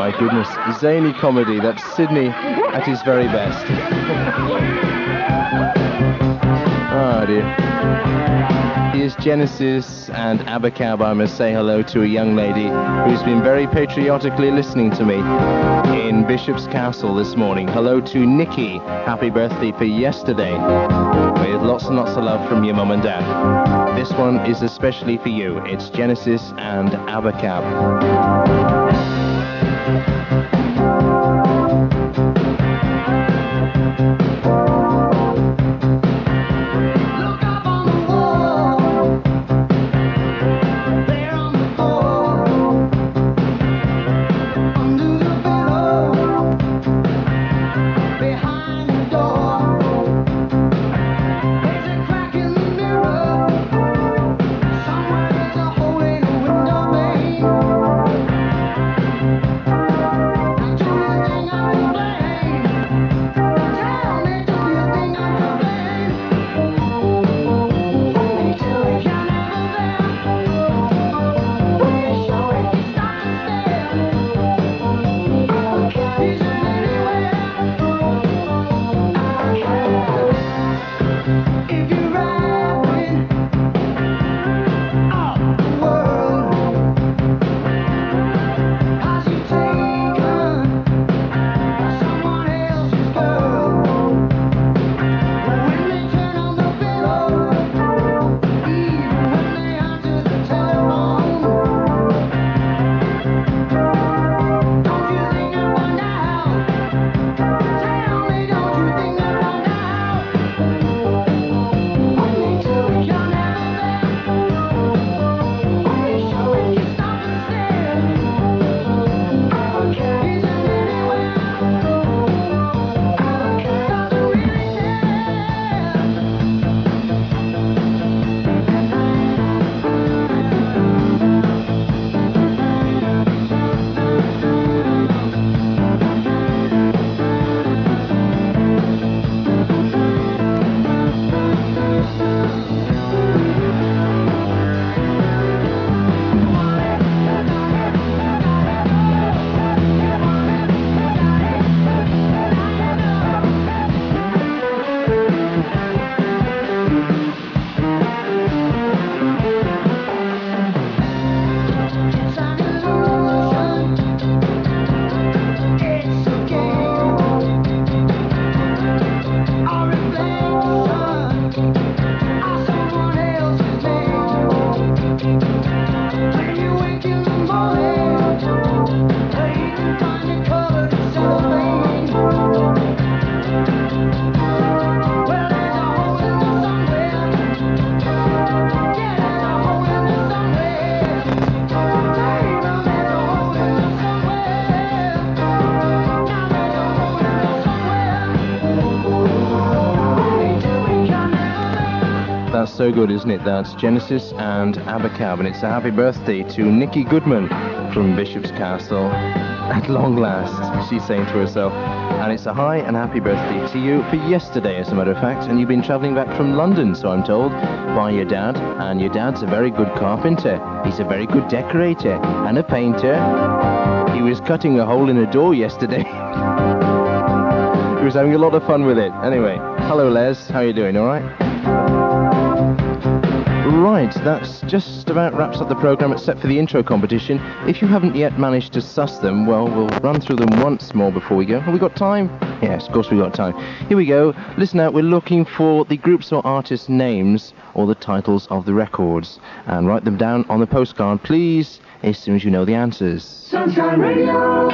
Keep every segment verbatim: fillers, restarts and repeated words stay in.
my goodness. Zany comedy. That's Sydney at his very best. Oh dear. Here's Genesis and Abacab. I must say hello to a young lady who's been very patriotically listening to me in Bishop's Castle this morning. Hello to Nikki. Happy birthday for yesterday. With lots and lots of love from your mum and dad. This one is especially for you. It's Genesis and Abacab. So good, isn't it? That's Genesis and Abacab, and it's a happy birthday to Nikki Goodman from Bishop's Castle. At long last, she's saying to herself. And it's a high and happy birthday to you for yesterday, as a matter of fact. And you've been travelling back from London, so I'm told, by your dad. And your dad's a very good carpenter. He's a very good decorator and a painter. He was cutting a hole in a door yesterday. He was having a lot of fun with it. Anyway, hello Les, how are you doing? All right? Right, that's just about wraps up the programme except for the intro competition. If you haven't yet managed to suss them, well, we'll run through them once more before we go. Have we got time? Yes, of course we've got time. Here we go. Listen out, we're looking for the groups or artists' names or the titles of the records. And write them down on the postcard, please, as soon as you know the answers. Sunshine Radio!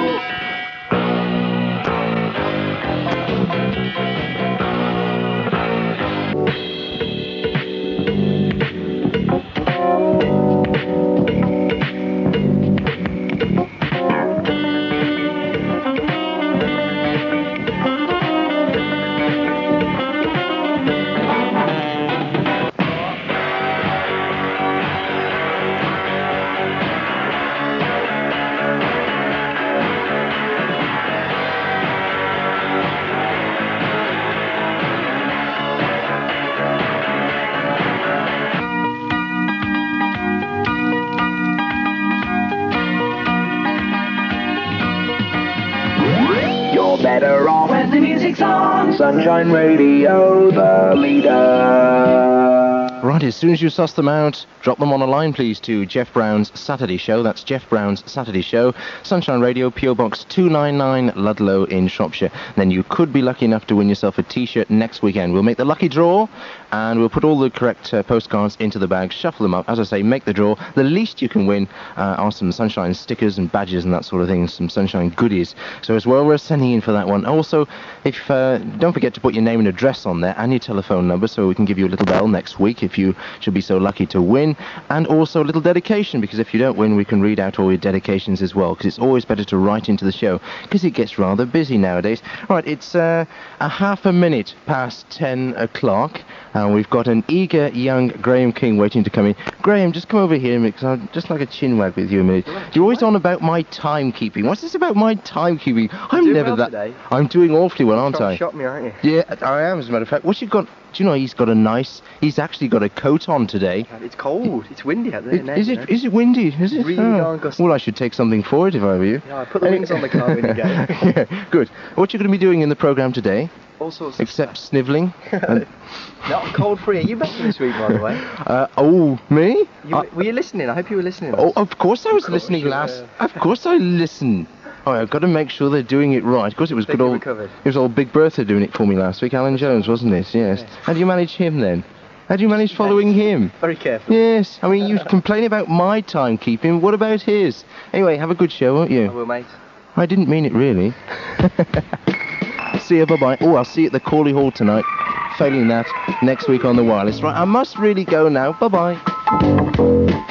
better off when the music's on. Sunshine Radio, the leader. Right, as soon as you suss them out, drop them on a line, please, to Jeff Brown's Saturday Show. That's Jeff Brown's Saturday Show. Sunshine Radio, P O Box two ninety-nine, Ludlow in Shropshire. Then you could be lucky enough to win yourself a T-shirt next weekend. We'll make the lucky draw, and we'll put all the correct uh, postcards into the bag, shuffle them up. As I say, make the draw. The least you can win uh, are some Sunshine stickers and badges and that sort of thing, some Sunshine goodies. So as well, we're sending in for that one. Also, if uh, don't forget to put your name and address on there and your telephone number, so we can give you a little bell next week if you should be so lucky to win. And also a little dedication, because if you don't win, we can read out all your dedications as well, because it's always better to write into the show, because it gets rather busy nowadays. Right, it's uh, a half a minute past ten o'clock, and we've got an eager young Graham King waiting to come in. Graham, just come over here, because I'd just like a chin wag with you a minute. You're always on about my timekeeping. What's this about my timekeeping? I'm doing never well that... today. I'm doing awfully well, aren't I? You shot me, aren't you? Yeah, I am, as a matter of fact. What's you got? Do you know he's got a nice... He's actually got a coat on today. It's cold. It's windy out there. It, now, is you it? know. Is it windy? Is it? Really Oh. darn gusty. Well, I should take something for it if I were you. Yeah, I put the wings on the car when you go. Yeah, good. What you going to be doing in the programme today? All sorts of Except stuff. snivelling? and, Not cold free. Are you back this week, by the way? uh, oh, me? You, I- were you listening? I hope you were listening. oh, of course I was course, listening yeah. last. Of course I listen. Oh, I've got to make sure they're doing it right. Of course, it was Think good you old. recovered? It was old Big Bertha doing it for me last week. Alan Jones, wasn't it? Yes. Yes. How do you manage him then? How do you manage following him? Very careful. Yes. I mean, you complain about my timekeeping. What about his? Anyway, have a good show, won't I you? will, mate. I didn't mean it really. See you. Bye bye. Oh, I'll see you at the Corley Hall tonight. Failing that, next week on the wireless. Right. I must really go now. Bye bye.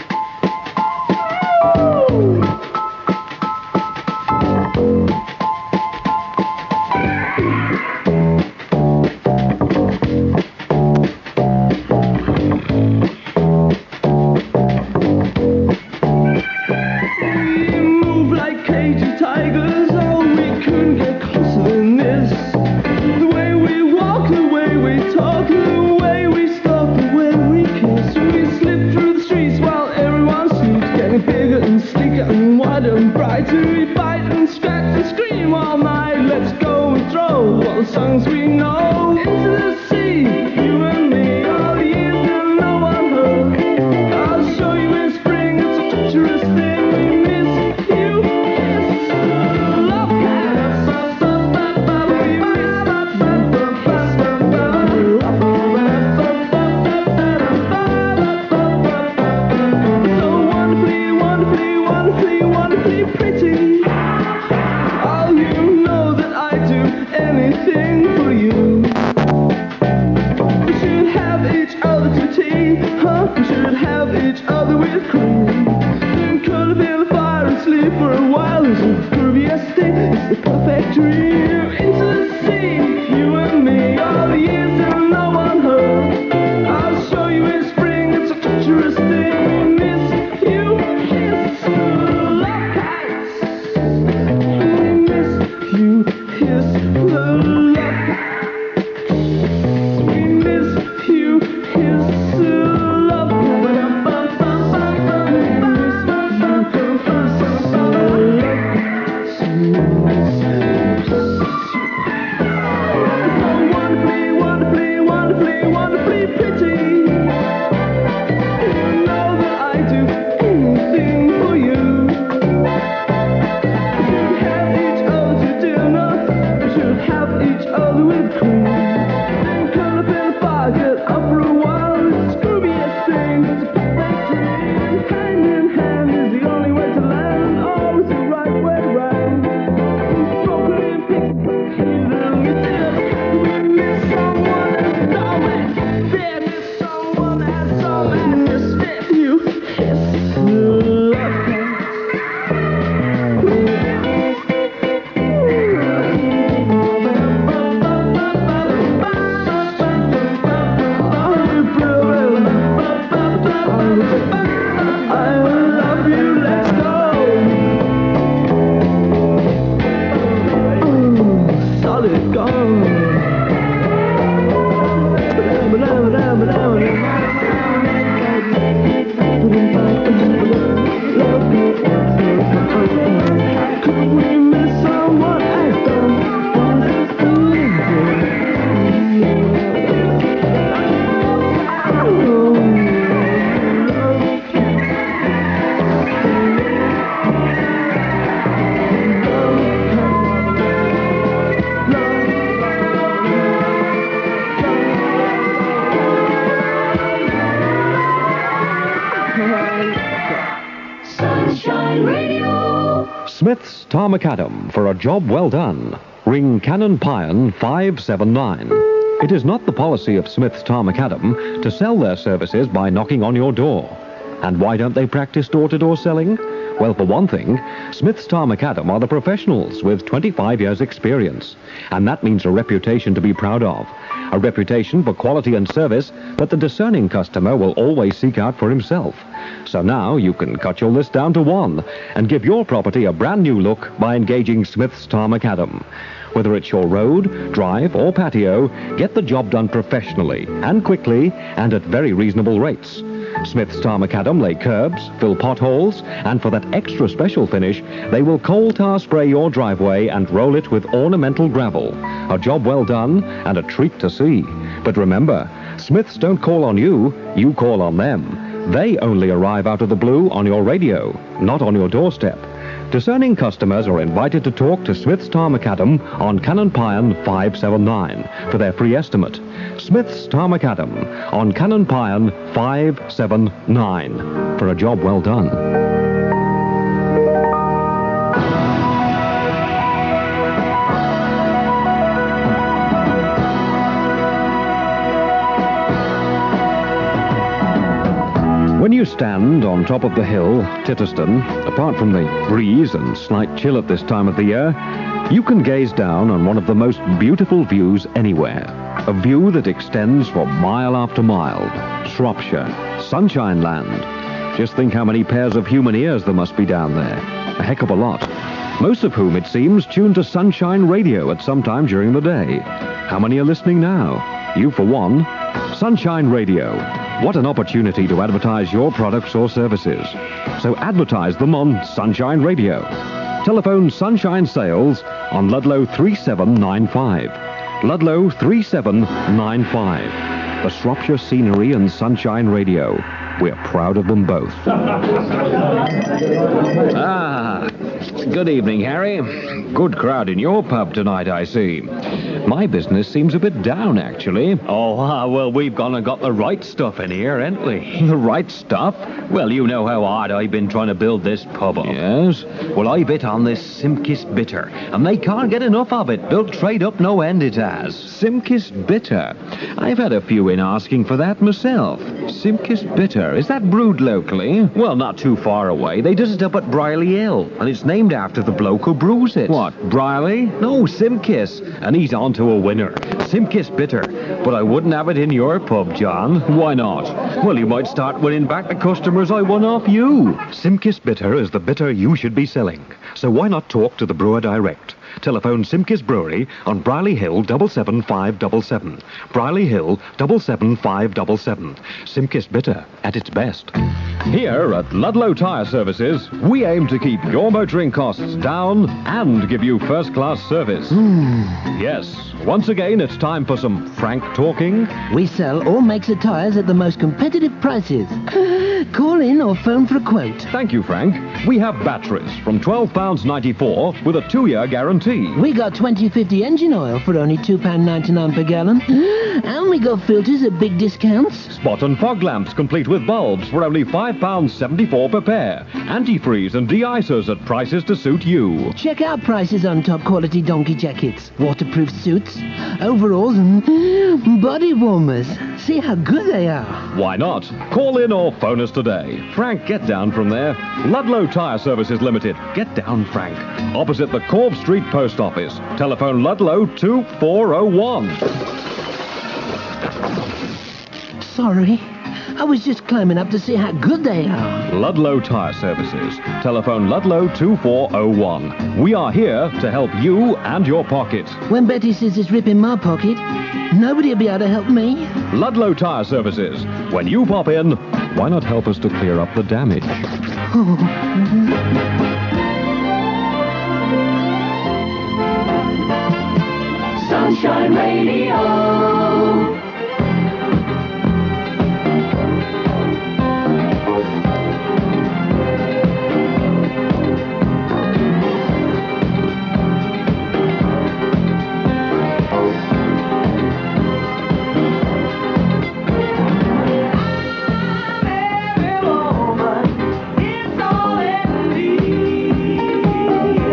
Move like cagey tigers, oh, we couldn't get closer than this. The way we walk, the way we talk, the way we stop, the way we kiss. We slip through the streets while everyone sleeps, getting bigger and sleeker and wider and brighter. We fight and scratch and scream all night. Let's go and throw all the songs we know into the sea. You and me, all the years that no one heard. I'll show you in spring, it's a treacherous thing. We miss you, kiss, love, so wonderfully, wonderfully, wonderfully, wonderfully pretty. Oh, you know that I do anything for you. We should have each other to tea, huh? We should have each other with cream. Then curl up in the fire and sleep for a while. It's a groovy estate, it's the perfect dream. Into the sea, you and me, all the years that no one heard. I'll show you in spring, it's a treacherous thing. We miss you, kiss, love kites. We miss you, kiss, the love. We miss you, kiss, love. We miss you, kiss, love. Smith's Tar Macadam for a job well done. Ring Cannon Pion five seven nine. It is not the policy of Smith's Tar Macadam to sell their services by knocking on your door. And why don't they practice door-to-door selling? Well, for one thing, Smith's Tar Macadam are the professionals with twenty-five years' experience. And that means a reputation to be proud of. A reputation for quality and service that the discerning customer will always seek out for himself. So now you can cut your list down to one and give your property a brand new look by engaging Smith's Tar Macadam. Whether it's your road, drive, or patio, get the job done professionally and quickly and at very reasonable rates. Smith's Tar Macadam lay curbs, fill potholes, and for that extra special finish, they will coal tar spray your driveway and roll it with ornamental gravel. A job well done and a treat to see. But remember, Smiths don't call on you, you call on them. They only arrive out of the blue on your radio, not on your doorstep. Discerning customers are invited to talk to Smith's Tar Macadam on Cannon Pion five seven nine for their free estimate. Smith's Tar Macadam on Cannon Pion five seven nine for a job well done. When you stand on top of the hill, Titterston, apart from the breeze and slight chill at this time of the year, you can gaze down on one of the most beautiful views anywhere. A view that extends for mile after mile. Shropshire, Sunshine Land. Just think how many pairs of human ears there must be down there. A heck of a lot. Most of whom, it seems, tune to Sunshine Radio at some time during the day. How many are listening now? You for one. Sunshine Radio. What an opportunity to advertise your products or services. So advertise them on Sunshine Radio. Telephone Sunshine Sales on Ludlow three seven nine five. Ludlow three seven nine five. The Shropshire Scenery and Sunshine Radio. We're proud of them both. Ah, good evening, Harry. Good crowd in your pub tonight, I see. My business seems a bit down, actually. Oh, ah, well, we've gone and got the right stuff in here, ain't we? The right stuff? Well, you know how hard I've been trying to build this pub up. Yes? Well, I've hit on this Simkis Bitter, and they can't get enough of it. Built trade up no end it has. Simkis Bitter? I've had a few in asking for that myself. Simkis Bitter, is that brewed locally? Well, not too far away. They does it up at Brierley Hill, and it's named after the bloke who brews it. What, Brierley? No, Simkis, and he's on to a winner. Simkis Bitter. But I wouldn't have it in your pub, John. Why not? Well, you might start winning back the customers I won off you. Simkis Bitter is the bitter you should be selling. So why not talk to the brewer direct? Telephone Simkis Brewery on Brierley Hill seven seven five seven seven. Brierley Hill seven seven five seven seven. Simkis Bitter at its best. Here at Ludlow Tyre Services, we aim to keep your motoring costs down and give you first-class service. Yes, once again, it's time for some frank talking. We sell all makes of tyres at the most competitive prices. Call in or phone for a quote. Thank you, Frank. We have batteries from twelve pounds ninety-four with a two-year guarantee. We got twenty fifty engine oil for only two pounds ninety-nine per gallon. And we got filters at big discounts. Spot and fog lamps complete with bulbs for only five pounds seventy-four per pair. Antifreeze and de-icers at prices to suit you. Check out prices on top quality donkey jackets, waterproof suits, overalls and body warmers. See how good they are. Why not? Call in or phone us today. Frank, get down from there. Ludlow Tyre Services Limited. Get down, Frank. Opposite the Corb Street Post Office. Telephone Ludlow two four oh one. Sorry. I was just climbing up to see how good they are. Ludlow Tyre Services. Telephone Ludlow two four oh one. We are here to help you and your pocket. When Betty says it's ripping my pocket, nobody will be able to help me. Ludlow Tyre Services. When you pop in, why not help us to clear up the damage? Sunshine Radio. Every woman is all in need.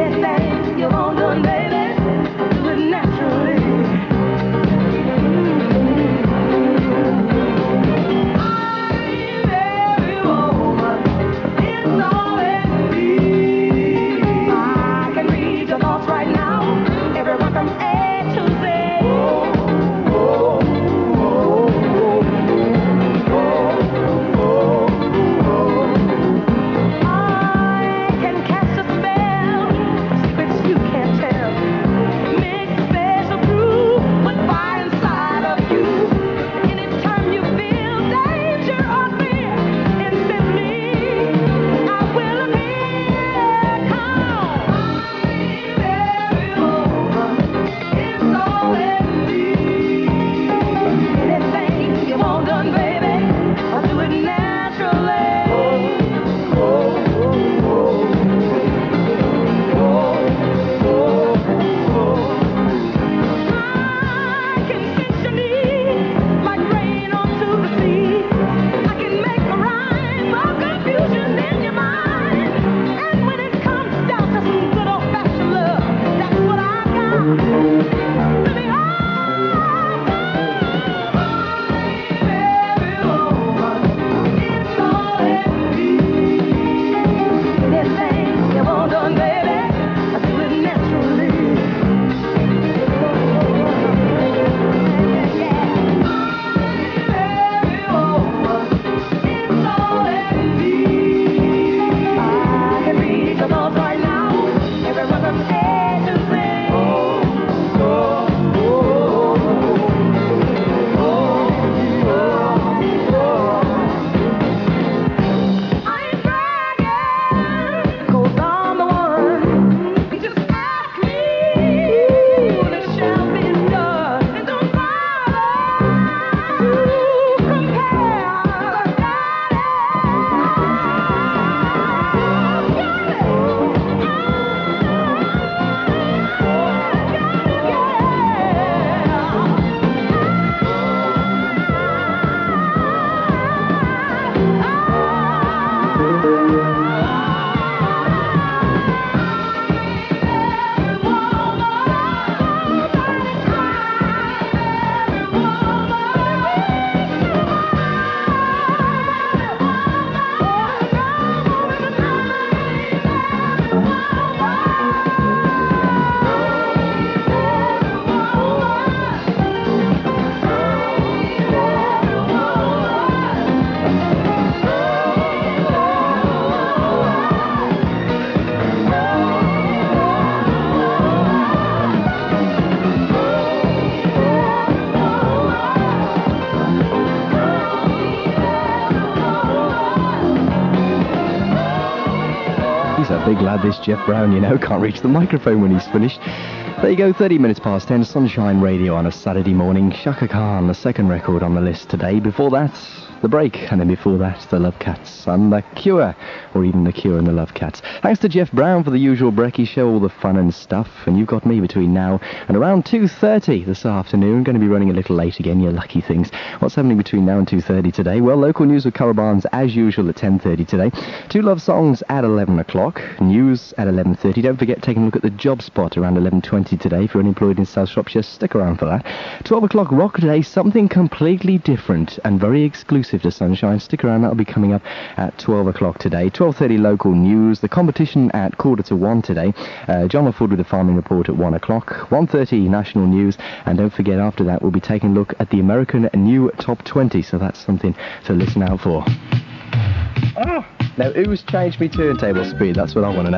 Big lad, this Jeff Brown, you know, can't reach the microphone when he's finished. There you go, thirty minutes past ten, Sunshine Radio on a Saturday morning. Shaka Khan, the second record on the list today. Before that, The Break, and then before that, The Love Cats and The Cure, or even The Cure and The Love Cats. Thanks to Jeff Brown for the usual Brecky show, all the fun and stuff, and you've got me between now and around two thirty this afternoon. Going to be running a little late again, you lucky things. What's happening between now and two thirty today? Well, local news with Carol Barnes as usual at ten thirty today. Two love songs at eleven o'clock. News at eleven thirty. Don't forget taking a look at the job spot around eleven twenty today. If you're unemployed in South Shropshire, stick around for that. twelve o'clock rock today, something completely different and very exclusive to Sunshine. Stick around, that'll be coming up at twelve o'clock today. twelve thirty local news. The competition at quarter to one today. Uh, John LaFord with the farming report at one o'clock. one thirty national news. And don't forget, after that, we'll be taking a look at the American New Top twenty. So that's something to listen out for. Oh. Now, who's changed me turntable speed? That's what I want to know.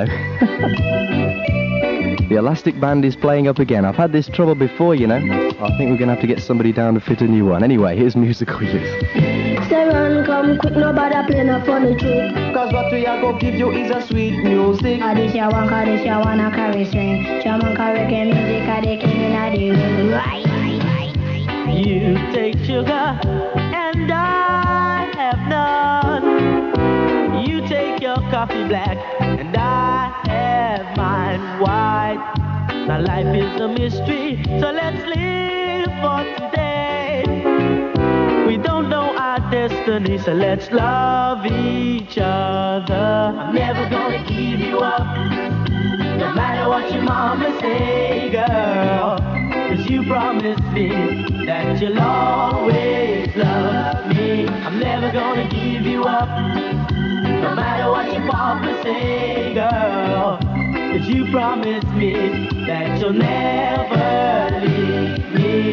The Elastic Band is playing up again. I've had this trouble before, you know. I think we're going to have to get somebody down to fit a new one. Anyway, here's Musical Youth. Say run, come quick, nobody playing a funny trick. Cause what we are gonna give you is a sweet music. Ah, this ya one, cause this ya one a carry string. Jamaica reggae music, ah, they king in a the ring. Right, right, right, right. You take sugar and I have none. You take your coffee black and I have mine white. Now life is a mystery, so let's live for today. We don't know our destiny, so let's love each other. I'm never gonna give you up, no matter what your mama say, girl. Cause you promised me that you'll always love me. I'm never gonna give you up, no matter what your papa say, girl. Cause you promised me that you'll never leave me.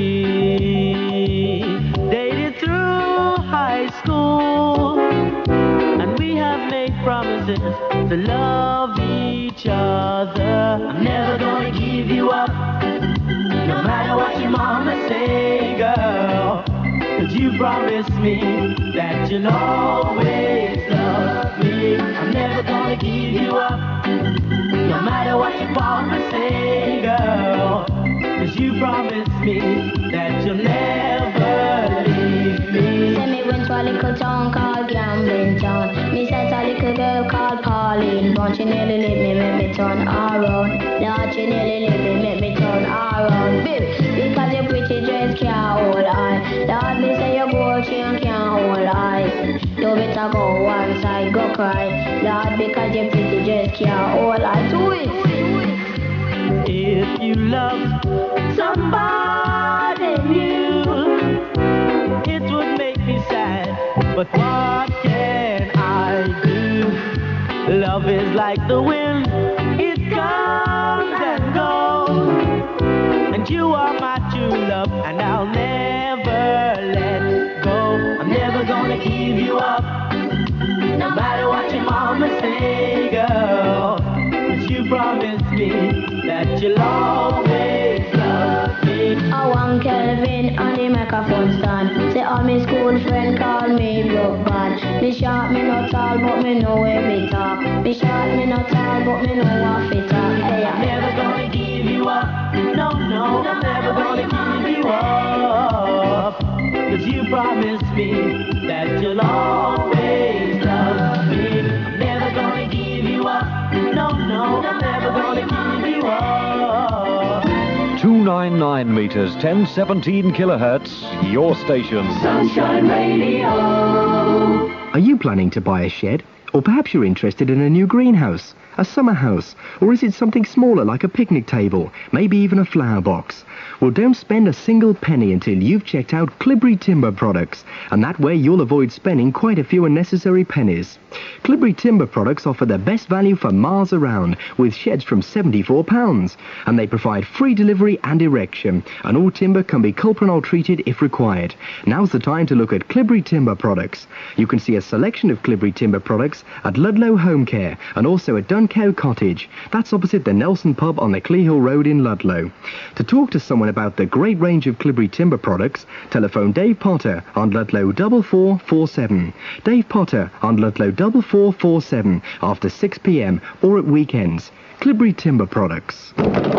We dated through high school, and we have made promises to love each other. I'm never gonna give you up, no matter what your mama say, girl. Cause you promised me that you'll always love me. I'm never gonna give you up, no matter what your papa say, girl. Cause you promised me that you'll never leave me. Say me went to a little town called Gambling Town. Me said a little girl called Pauline. But she nearly let me, make me turn around. Lord, she nearly let me, make me turn around. Baby, because your pretty dress can't hold on. Lord, me say your gold chain can't hold eyes. You better go one side, go cry. Lord, because your pretty dress can't hold on. Do it. If you love somebody new, it would make me sad, but what can I do? Love is like the wind, it comes and goes, and you are my true love, and I'll never let go. I'm never gonna give you up, no matter what your mama say, girl. Cause you promised me that you'll always love me. I want Kelvin on the microphone stand. Say all my school friend call me broke bad. Me short, me not tall, but me know where me talk. Me short, me not tall, but me know what fit talk. Hey, I'm never gonna give you up. No, no, I'm never gonna give you up. Cause you promised me that you'll always love me. I'm never gonna give you up. No, no, I'm never gonna give you up. two ninety-nine meters, ten seventeen kilohertz, your station. Sunshine Radio. Are you planning to buy a shed? Or perhaps you're interested in a new greenhouse, a summer house, or is it something smaller like a picnic table, maybe even a flower box? Well, don't spend a single penny until you've checked out Clibri Timber Products, and that way you'll avoid spending quite a few unnecessary pennies. Clibri Timber Products offer the best value for miles around, with sheds from seventy-four pounds, and they provide free delivery and erection, and all timber can be Culpronol treated if required. Now's the time to look at Clibri Timber Products. You can see a selection of Clibri Timber Products products at Ludlow Home Care and also at Duncow Cottage. That's opposite the Nelson Pub on the Clehill Road in Ludlow. To talk to someone about the great range of Clibbery timber products, telephone Dave Potter on Ludlow four four four seven. Dave Potter on Ludlow four four four seven after six p m or at weekends. Clibbery Timber Products.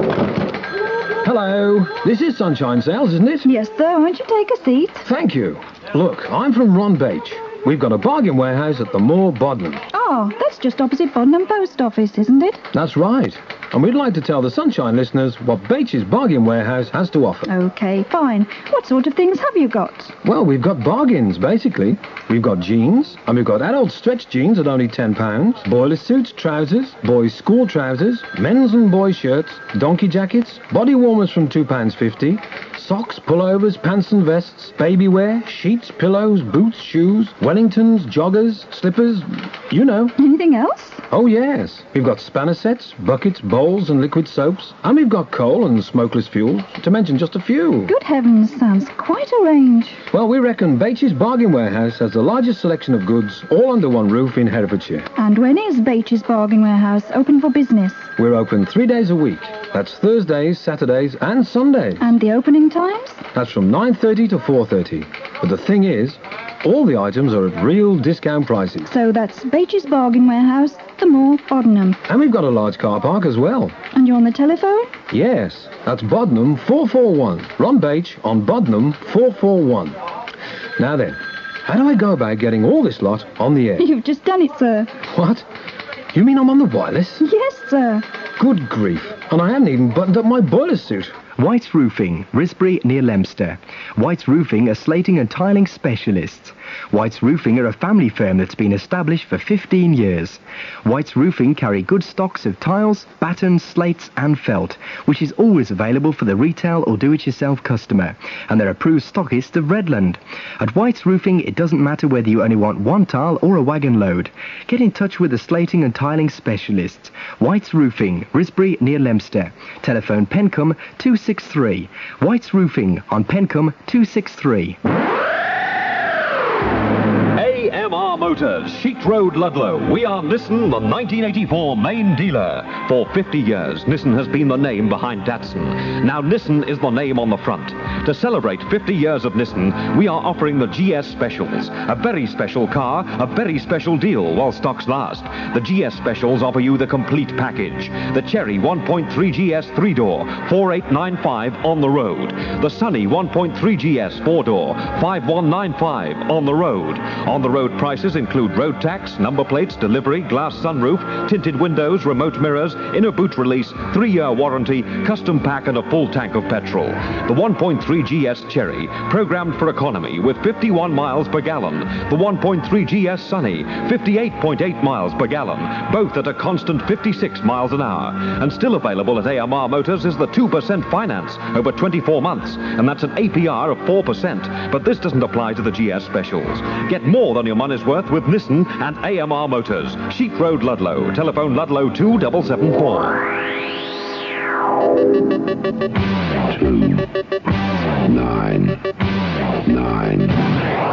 Hello, this is Sunshine Sales, isn't it? Yes, sir. Won't you take a seat? Thank you. Look, I'm from Ron Beach. We've got a bargain warehouse at the Moor, Bodnam. Oh, that's just opposite Bodnam Post Office, isn't it? That's right. And we'd like to tell the Sunshine listeners what Beach's Bargain Warehouse has to offer. OK, fine. What sort of things have you got? Well, we've got bargains, basically. We've got jeans, and we've got adult stretch jeans at only ten pounds, boiler suits, trousers, boys' school trousers, men's and boys' shirts, donkey jackets, body warmers from two pounds fifty, socks, pullovers, pants and vests, baby wear, sheets, pillows, boots, shoes, Wellingtons, joggers, slippers, you know. Anything else? Oh, yes. We've got spanner sets, buckets, bowls and liquid soaps, and we've got coal and smokeless fuel, to mention just a few. Good heavens, sounds quite a range. Well, we reckon Beach's Bargain Warehouse has the largest selection of goods all under one roof in Herefordshire. And when is Beach's Bargain Warehouse open for business? We're open three days a week. That's Thursdays, Saturdays and Sundays. And the opening times? That's from nine thirty to four thirty. But the thing is, all the items are at real discount prices. So that's Beach's Bargain Warehouse, the Moor, Bodnam. And we've got a large car park as well. And you're on the telephone? Yes, that's Bodnam four four one. Ron Beach on Bodnam four four one. Now then, how do I go about getting all this lot on the air? You've just done it, sir. What? You mean I'm on the wireless? Yes, sir. Good grief. And I haven't even buttoned up my boiler suit. White's Roofing, Risbury near Leominster. White's Roofing are slating and tiling specialists. White's Roofing are a family firm that's been established for fifteen years. White's Roofing carry good stocks of tiles, battens, slates and felt, which is always available for the retail or do-it-yourself customer, and they're approved stockists of Redland. At White's Roofing, it doesn't matter whether you only want one tile or a wagon load. Get in touch with the slating and tiling specialists. White's Roofing, Risbury near Leominster. Telephone Pencombe two six three. White's Roofing on Pencombe two six three. A M R Motors, Sheet Road, Ludlow. We are Nissan, the nineteen eighty-four main dealer. For fifty years, Nissan has been the name behind Datsun. Now Nissan is the name on the front. To celebrate fifty years of Nissan, we are offering the G S Specials. A very special car, a very special deal while stocks last. The G S Specials offer you the complete package. The Cherry one point three G S three-door, four eight nine five on the road. The Sunny one point three G S four-door, five one nine five on the road. On the road prices include road tax, number plates, delivery, glass sunroof, tinted windows, remote mirrors, inner boot release, three-year warranty, custom pack and a full tank of petrol. The one point three G S Cherry, programmed for economy with fifty-one miles per gallon. The one point three G S Sunny, fifty-eight point eight miles per gallon, both at a constant fifty-six miles an hour. And still available at A M R Motors is the two percent finance over twenty-four months, and that's an A P R of four percent. But this doesn't apply to the G S Specials. Get more than your money's worth with Nissan and A M R Motors. Sheet Road, Ludlow. Telephone Ludlow two seven seven four. Two, nine, nine.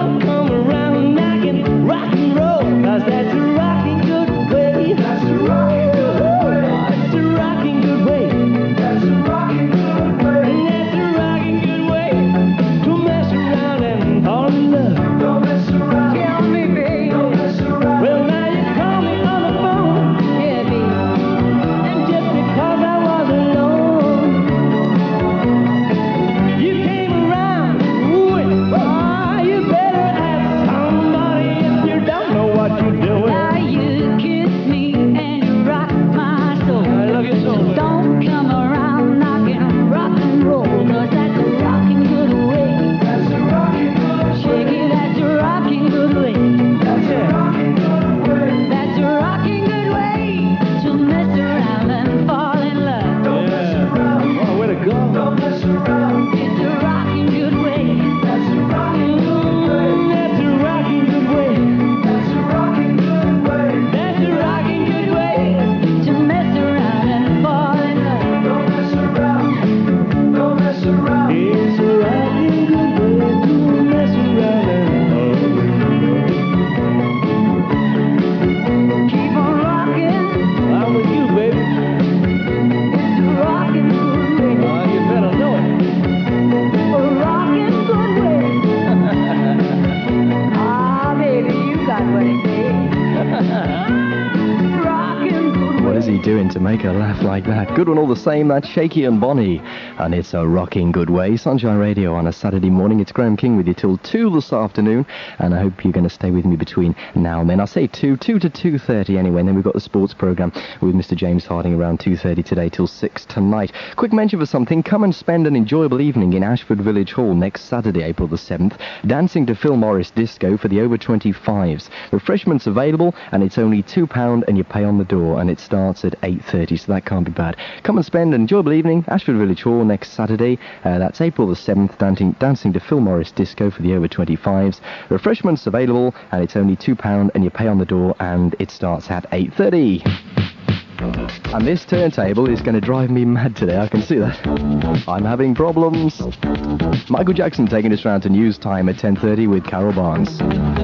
That's a rocking good way. That's a rocking doing to make her laugh like that? Good one all the same, that's Shaky and Bonnie. And it's a rocking good way. Sunshine Radio on a Saturday morning. It's Graham King with you till two this afternoon. And I hope you're going to stay with me between now and then. I'll say two, two to two thirty anyway. And then we've got the sports programme with Mister James Harding around two thirty today till six tonight. Quick mention for something. Come and spend an enjoyable evening in Ashford Village Hall next Saturday, April the seventh. Dancing to Phil Morris Disco for the over twenty-fives. Refreshments available, and it's only two pounds and you pay on the door, and it starts at eight thirty, so that can't be bad. Come and spend an enjoyable evening, Ashford Village Hall next Saturday. Uh, that's April the seventh, dancing, dancing to Phil Morris Disco for the over twenty-fives. Refreshments available, and it's only two pounds and you pay on the door, and it starts at eight thirty. And this turntable is going to drive me mad today, I can see that. I'm having problems. Michael Jackson taking us round to news time at ten thirty with Carol Barnes.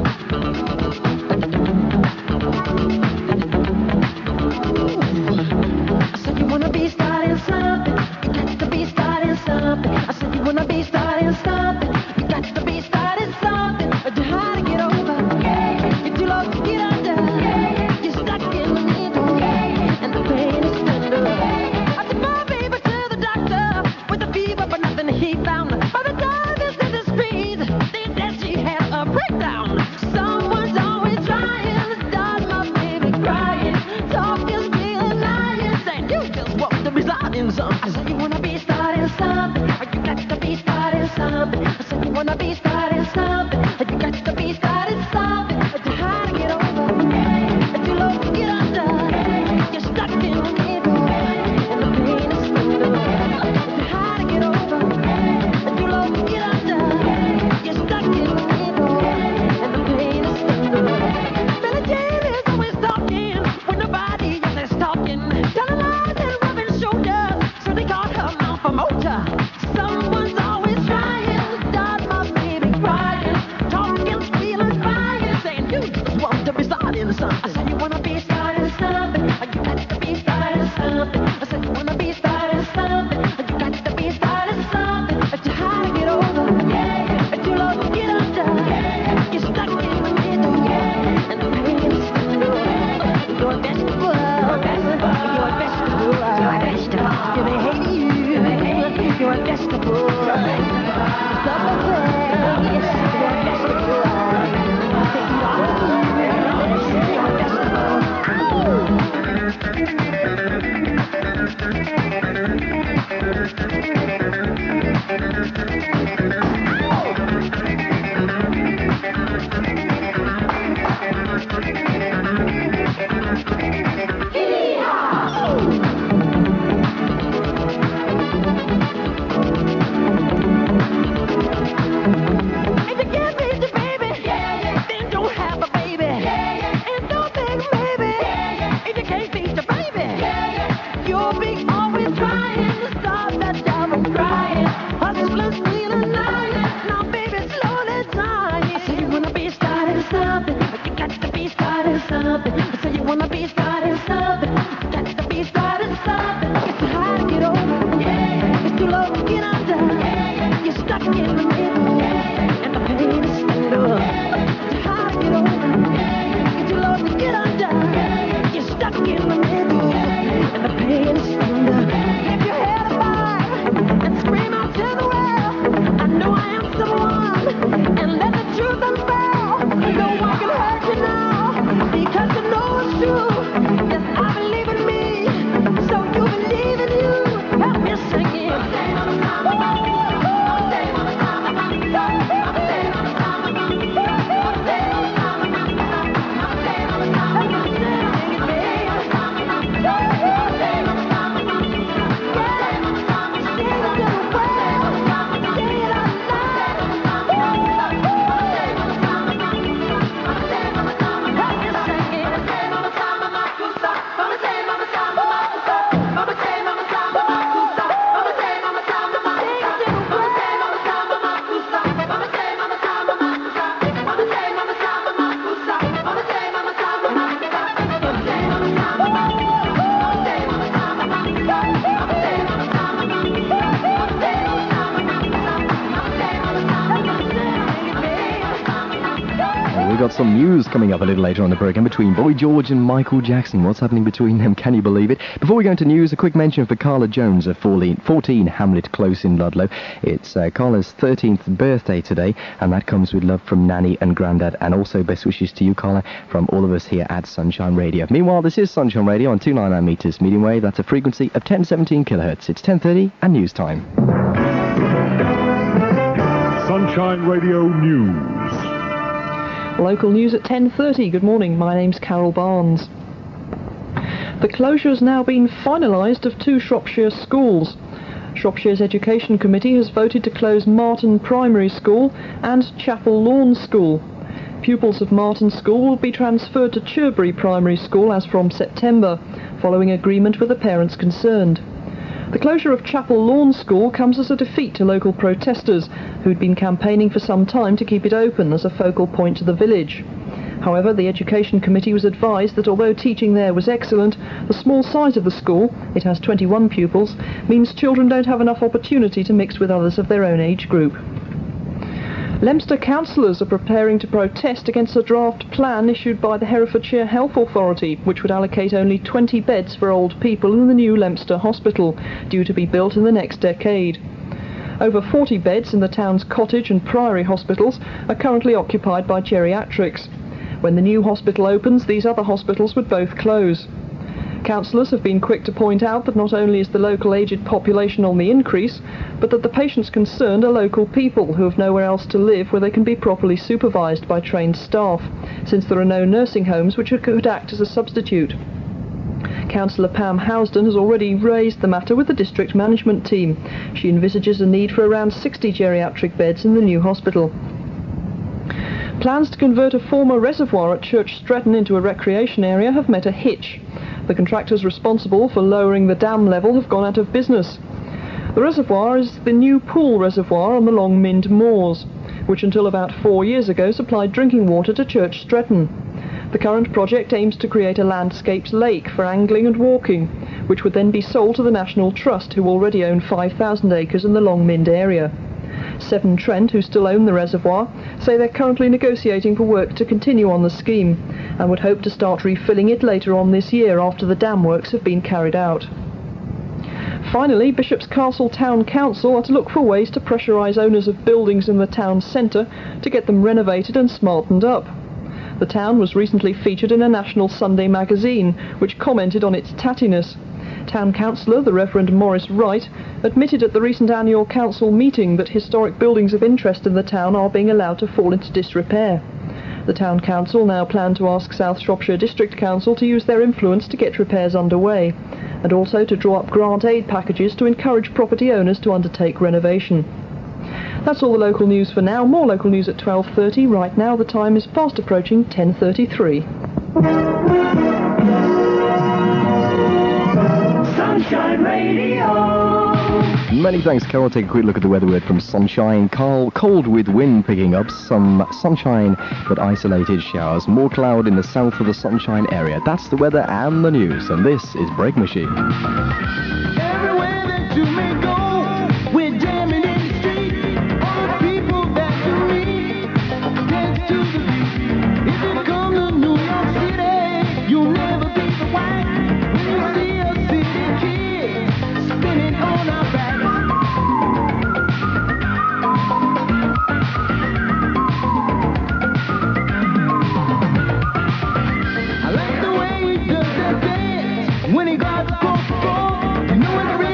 I said you wanna be starting something, you got to be starting something. I said you wanna be starting something, you got to be starting something. Too hard to get over, you're too low to get under, you're stuck in the middle, and the pain is tender. I took my baby to the doctor with a fever, but nothing he found. By the time he said the speed, they said she had a breakdown. Someone's always trying to start my baby crying, talking, stealing, lying, saying you just want to be starting something. I said you wanna be starting something, you got to be starting something. I said you wanna be starting something, you got to be starting something. Too hard to get over, too low to get under, you're stuck in the middle, and the pain is tender. Too hard to get over, too low to get under, you're stuck in the middle, and the pain is tender. Billie Jean is always talking when nobody else is talking, telling lies and rubbing shoulders, so they call her mouth a motor. Someone's always trying to start my baby crying, talking, squealing, crying, saying you just want to be starting something. I said you wanna be starting something, you got to be starting something. I said you wanna be starting something, you got to be starting something. Too hard to get over, too low to get under, you're stuck in the middle, and the pain is tender. You're a vegetable, you're a vegetable, you're a vegetable, you're a vegetable. You may hate you, you're a vegetable. If you can't reach the baby, then don't have a baby. And don't think maybe, if you can't reach the baby, you'll be always trying to stop that job from crying. Hustling, stealing, lying, now baby slowly dying. I say you wanna be starting something, you got to be starting something. I say you wanna be starting something, you got to be starting something. It's too hard to get over, it's too low to get under, you're stuck in the middle, and the pain is tender. Too hard to get over, it's too low to get under, you're stuck in the middle, and the pain is tender. Keep your head alive and scream out to the world, I know I am someone, and let the truth unveil. No one can hurt you now, because you know it's true. Yes, I believe in me, so you believe in you. Help me sing it. One day, one time, one day, one time, we've got some news coming up a little later on the programme between Boy George and Michael Jackson. What's happening between them? Can you believe it? Before we go into news, a quick mention for Carla Jones of fourteen Hamlet Close in Ludlow. It's uh, Carla's thirteenth birthday today, and that comes with love from Nanny and Grandad, and also best wishes to you, Carla, from all of us here at Sunshine Radio. Meanwhile, this is Sunshine Radio on two ninety-nine metres medium wave. That's a frequency of ten seventeen kilohertz. It's ten thirty and news time. Sunshine Radio News. Local news at ten thirty. Good morning, my name's Carol Barnes. The closure has now been finalised of two Shropshire schools. Shropshire's Education Committee has voted to close Marton Primary School and Chapel Lawn School. Pupils of Marton School will be transferred to Cherbury Primary School as from September, following agreement with the parents concerned. The closure of Chapel Lawn School comes as a defeat to local protesters who'd been campaigning for some time to keep it open as a focal point to the village. However, the Education Committee was advised that although teaching there was excellent, the small size of the school, it has twenty-one pupils, means children don't have enough opportunity to mix with others of their own age group. Leominster councillors are preparing to protest against a draft plan issued by the Herefordshire Health Authority, which would allocate only twenty beds for old people in the new Leominster Hospital, due to be built in the next decade. Over forty beds in the town's Cottage and Priory hospitals are currently occupied by geriatrics. When the new hospital opens, these other hospitals would both close. Councillors have been quick to point out that not only is the local aged population on the increase, but that the patients concerned are local people who have nowhere else to live where they can be properly supervised by trained staff, since there are no nursing homes which could act as a substitute. Councillor Pam Housden has already raised the matter with the district management team. She envisages a need for around sixty geriatric beds in the new hospital. Plans to convert a former reservoir at Church Stretton into a recreation area have met a hitch. The contractors responsible for lowering the dam level have gone out of business. The reservoir is the new pool reservoir on the Long Mynd Moors, which until about four years ago supplied drinking water to Church Stretton. The current project aims to create a landscaped lake for angling and walking, which would then be sold to the National Trust, who already own five thousand acres in the Long Mynd area. Severn Trent, who still own the reservoir, say they're currently negotiating for work to continue on the scheme and would hope to start refilling it later on this year after the dam works have been carried out. Finally, Bishop's Castle Town Council are to look for ways to pressurise owners of buildings in the town centre to get them renovated and smartened up. The town was recently featured in a national Sunday magazine, which commented on its tattiness. Town Councillor, the Reverend Maurice Wright, admitted at the recent annual council meeting that historic buildings of interest in the town are being allowed to fall into disrepair. The Town Council now plan to ask South Shropshire District Council to use their influence to get repairs underway, and also to draw up grant aid packages to encourage property owners to undertake renovation. That's all the local news for now. More local news at twelve thirty. Right now the time is fast approaching ten thirty-three. Sunshine Radio. Many thanks, Carol. Take a quick look at the weather word from Sunshine. Cold, cold with wind picking up, some sunshine but isolated showers. More cloud in the south of the Sunshine area. That's the weather and the news, and this is Break Machine. Everywhere that you may go, we're jamming in the street. All the people that you meet, dance to the beat. If you come to New York City, you'll never be the white. When you see a city kid spinning on our back. I like the way he does that dance when he got across the floor. You know it's real.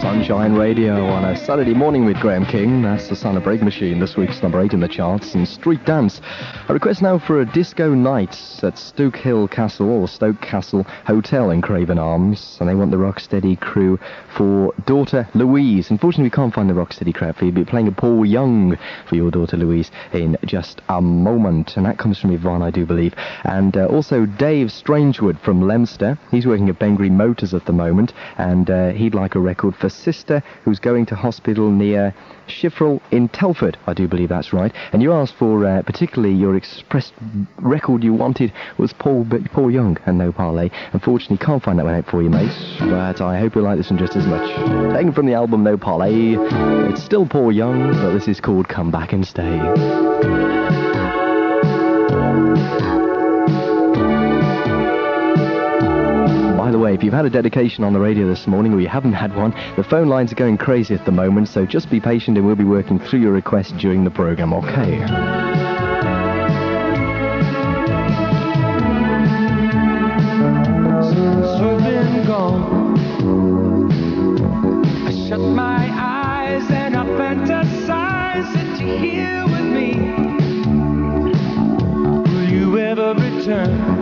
Sunshine Radio on a Saturday morning with Graham King. That's the Son of Break Machine, this week's number eight in the charts. And Street Dance, a request now for a disco night at Stoke Hill Castle, or Stoke Castle Hotel in Craven Arms. And they want the Rocksteady crew for daughter Louise. Unfortunately, we can't find the Rocksteady crowd for you, but you're playing a Paul Young for your daughter Louise in just a moment. And that comes from Yvonne, I do believe. And uh, also Dave Strangewood from Leominster. He's working at Bengry Motors at the moment, and uh, he'd like a record for sister who's going to hospital near Shifrel in Telford. I do believe that's right. And you asked for uh, particularly your expressed record you wanted was Paul Paul Young and No Parley. Unfortunately, can't find that one out for you, mates, but I hope you like this one just as much. Taken from the album No Parley, it's still Paul Young, but this is called Come Back and Stay. By the way, if you've had a dedication on the radio this morning or you haven't had one, the phone lines are going crazy at the moment, so just be patient and we'll be working through your request during the programme, okay? Since you've been gone, I shut my eyes and I fantasize that you're here with me. Will you ever return?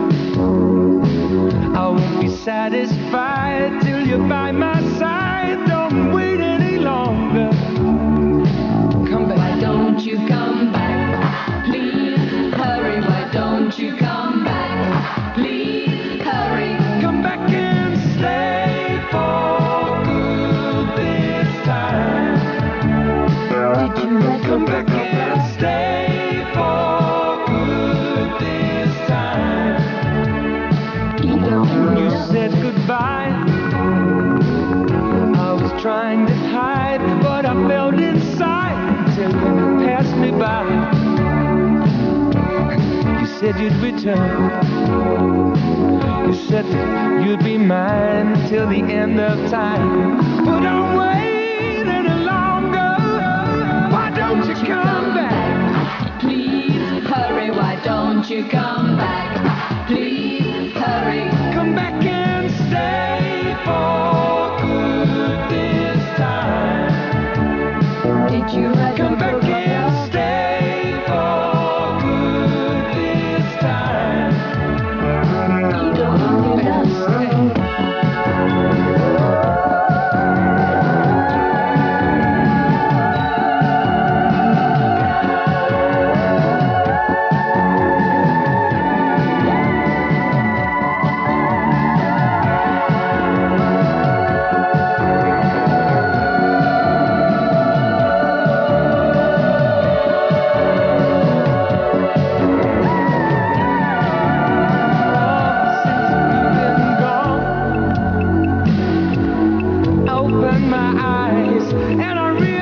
I won't be satisfied till you're by my side. Don't wait any longer. Come back. Why don't you come back? Please hurry. Why don't you come back? Please hurry. Come back and stay for good this time. Did you come back and stay for good this time? You said goodbye. I was trying to hide what I felt inside till you passed me by. You said you'd return. You said that you'd be mine till the end of time. But don't wait any longer. Why don't you come back? Please hurry. Why don't you come back? Please hurry. Come back and stay for good this time. Did you come back and stay for good this time? You don't understand. Open my eyes and I realize